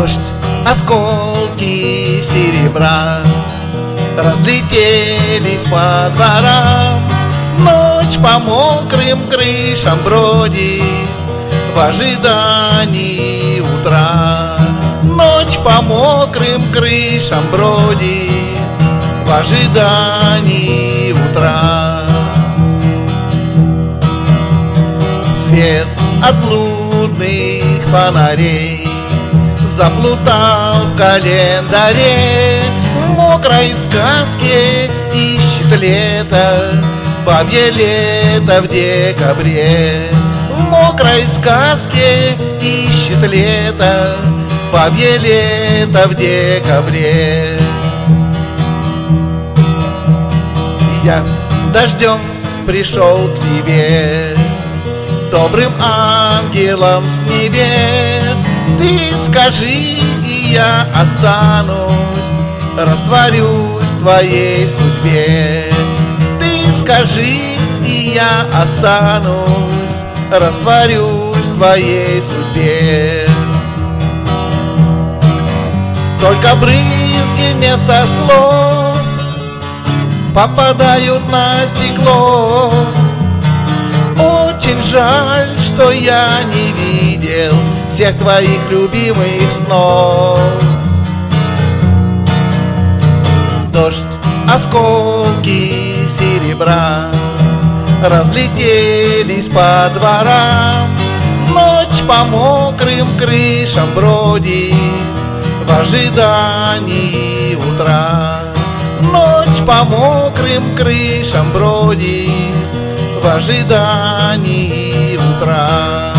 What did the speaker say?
Дождь, осколки серебра разлетелись по дворам. Ночь по мокрым крышам бродит в ожидании утра. Ночь по мокрым крышам бродит в ожидании утра. Свет от блудных фонарей заплутал в календаре. В мокрой сказке ищет лето, бабье лето в декабре. В мокрой сказке ищет лето, бабье лето в декабре. Я дождем пришел к тебе, добрым ангелом с небес. Ты скажи, и я останусь, растворюсь в твоей судьбе. Ты скажи, и я останусь, растворюсь в твоей судьбе. Только брызги вместо слов попадают на стекло. Очень жаль, что я не видел всех твоих любимых снов. Дождь, осколки серебра разлетелись по дворам. Ночь по мокрым крышам бродит в ожидании утра. Ночь по мокрым крышам бродит в ожидании утра.